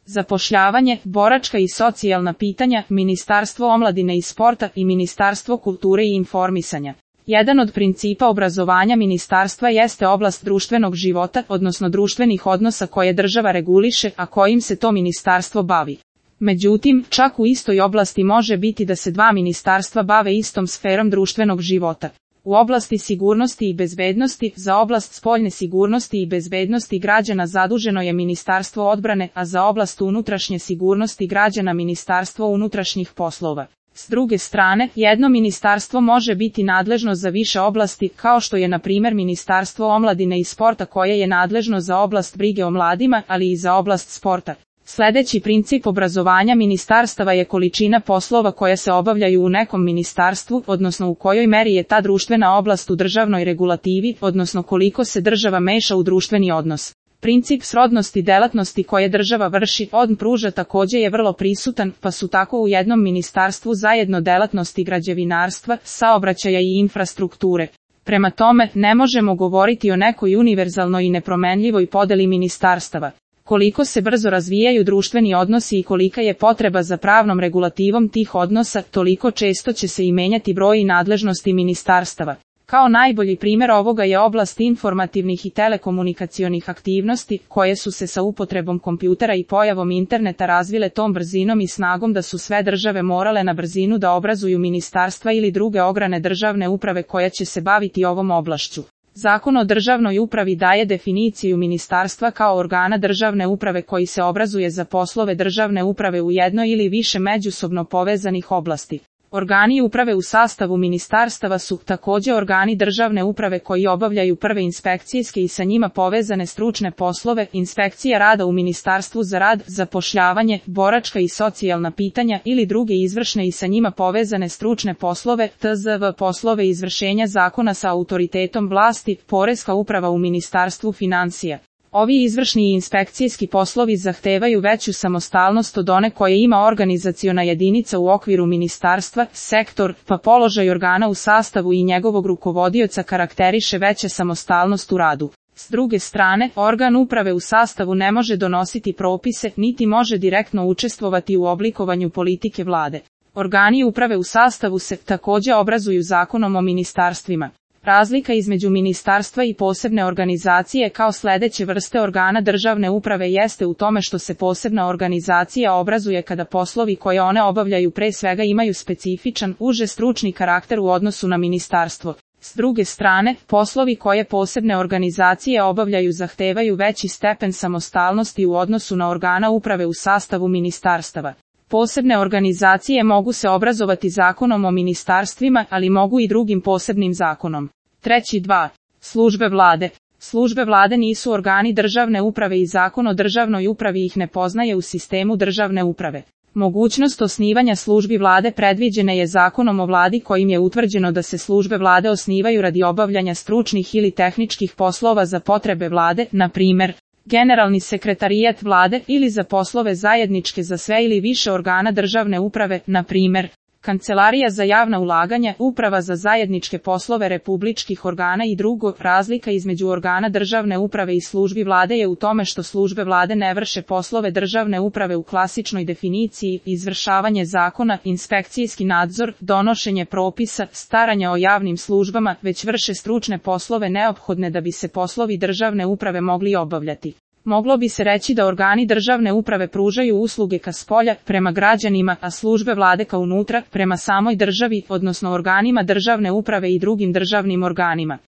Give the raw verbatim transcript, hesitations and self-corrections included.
zapošljavanje, boračka i socijalna pitanja, Ministarstvo omladine i sporta i Ministarstvo kulture i informisanja. Jedan od principa obrazovanja ministarstva jeste oblast društvenog života, odnosno društvenih odnosa koje država reguliše, a kojim se to ministarstvo bavi. Međutim, čak u istoj oblasti može biti da se dva ministarstva bave istom sferom društvenog života. U oblasti sigurnosti i bezbednosti, za oblast spoljne sigurnosti i bezbednosti građana zaduženo je Ministarstvo odbrane, a za oblast unutrašnje sigurnosti građana Ministarstvo unutrašnjih poslova. S druge strane, jedno ministarstvo može biti nadležno za više oblasti, kao što je na primjer Ministarstvo omladine i sporta koje je nadležno za oblast brige o mladima, ali i za oblast sporta. Sljedeći princip obrazovanja ministarstava je količina poslova koja se obavljaju u nekom ministarstvu, odnosno u kojoj meri je ta društvena oblast u državnoj regulativi, odnosno koliko se država meša u društveni odnos. Princip srodnosti delatnosti koje država vrši od pruža također je vrlo prisutan, pa su tako u jednom ministarstvu zajedno delatnosti građevinarstva, saobraćaja i infrastrukture. Prema tome, ne možemo govoriti o nekoj univerzalnoj i nepromenljivoj podeli ministarstava. Koliko se brzo razvijaju društveni odnosi i kolika je potreba za pravnom regulativom tih odnosa, toliko često će se i menjati broj i nadležnosti ministarstava. Kao najbolji primjer ovoga je oblast informativnih i telekomunikacionih aktivnosti, koje su se sa upotrebom kompjutera i pojavom interneta razvile tom brzinom i snagom da su sve države morale na brzinu da obrazuju ministarstva ili druge ograne državne uprave koja će se baviti ovom oblašću. Zakon o državnoj upravi daje definiciju ministarstva kao organa državne uprave koji se obrazuje za poslove državne uprave u jednoj ili više međusobno povezanih oblasti. Organi uprave u sastavu ministarstava su također organi državne uprave koji obavljaju prve inspekcijske i sa njima povezane stručne poslove, inspekcija rada u Ministarstvu za rad, zapošljavanje, boračka i socijalna pitanja ili druge izvršne i sa njima povezane stručne poslove, T Z V poslove izvršenja zakona sa autoritetom vlasti, poreska uprava u Ministarstvu financija. Ovi izvršni i inspekcijski poslovi zahtevaju veću samostalnost od one koje ima organizaciona jedinica u okviru ministarstva, sektor, pa položaj organa u sastavu i njegovog rukovodioca karakteriše veća samostalnost u radu. S druge strane, organ uprave u sastavu ne može donositi propise, niti može direktno učestvovati u oblikovanju politike vlade. Organi uprave u sastavu se također obrazuju zakonom o ministarstvima. Razlika između ministarstva i posebne organizacije kao sljedeće vrste organa državne uprave jeste u tome što se posebna organizacija obrazuje kada poslovi koje one obavljaju pre svega imaju specifičan, uže stručni karakter u odnosu na ministarstvo. S druge strane, poslovi koje posebne organizacije obavljaju zahtevaju veći stepen samostalnosti u odnosu na organa uprave u sastavu ministarstava. Posebne organizacije mogu se obrazovati zakonom o ministarstvima, ali mogu i drugim posebnim zakonom. Treći dva. Službe vlade. Službe vlade nisu organi državne uprave i zakon o državnoj upravi ih ne poznaje u sistemu državne uprave. Mogućnost osnivanja službi vlade predviđena je zakonom o vladi kojim je utvrđeno da se službe vlade osnivaju radi obavljanja stručnih ili tehničkih poslova za potrebe vlade, na primjer, Generalni sekretarijat vlade ili za poslove zajedničke za sve ili više organa državne uprave, na primjer, Kancelarija za javna ulaganja, Uprava za zajedničke poslove republičkih organa i drugo. Razlika između organa državne uprave i službi vlade je u tome što službe vlade ne vrše poslove državne uprave u klasičnoj definiciji, izvršavanje zakona, inspekcijski nadzor, donošenje propisa, staranja o javnim službama, već vrše stručne poslove neophodne da bi se poslovi državne uprave mogli obavljati. Moglo bi se reći da organi državne uprave pružaju usluge ka spolja, prema građanima, a službe vlade ka unutra, prema samoj državi, odnosno organima državne uprave i drugim državnim organima.